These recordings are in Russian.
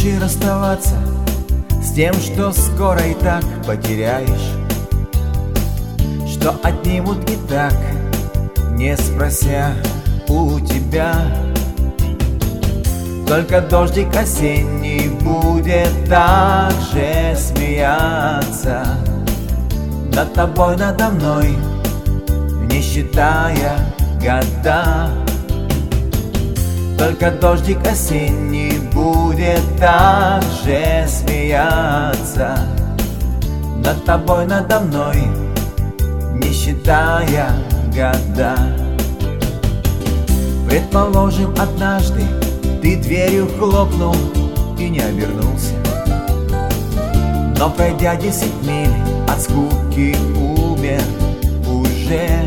спеши расставаться с тем, что скоро и так потеряешь, что отнимут и так, не спрося у тебя. Только дождик осенний будет так же смеяться над тобой, надо мной, не считая года. Только дождик осенний будет так же смеяться над тобой, надо мной, не считая года. Предположим, однажды ты дверью хлопнул и не обернулся, но пройдя 10 миль от скуки умер уже.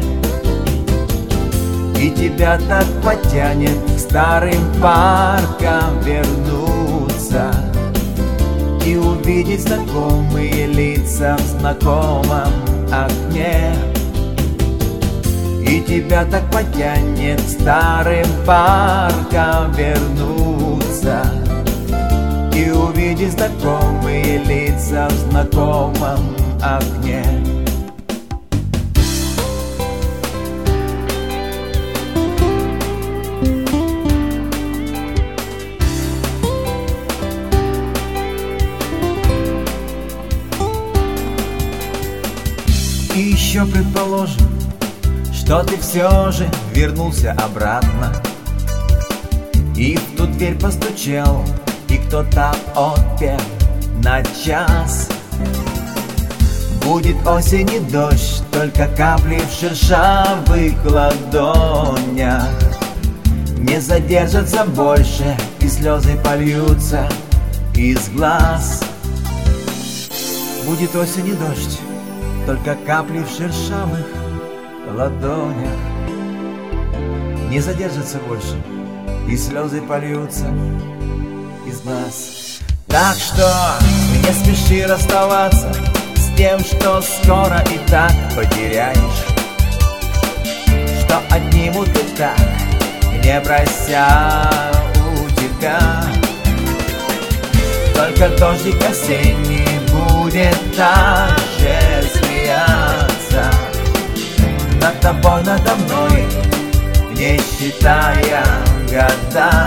И тебя так потянет к старым паркам вернуться и увидеть знакомые лица в знакомом окне. И тебя так потянет к старым паркам вернуться и увидеть знакомые лица в знакомом окне. И еще предположим, что ты все же вернулся обратно и в ту дверь постучал, и кто-то отпер на час. Будет осень и дождь, только капли в шершавых ладонях не задержатся больше, и слезы польются из глаз. Будет осень и дождь, только капли в шершавых ладонях не задержатся больше, и слезы польются из глаз. Так что не спеши расставаться с тем, что скоро и так потеряешь, что отнимут и так, не прося у тебя. Только дождик осенний будет так же смеяться над тобой, надо мной, не считая года.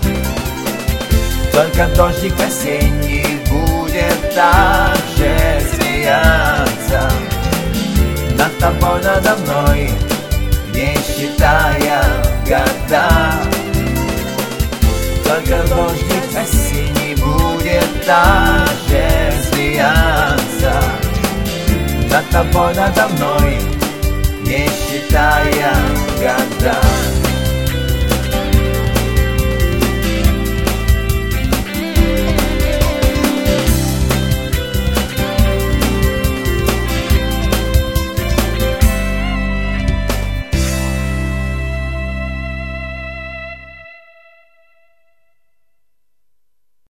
Только дождик осенний будет так же смеяться над тобой, надо мной, не считая года. Только дождик осенний будет так же смеяться над тобой, надо мной,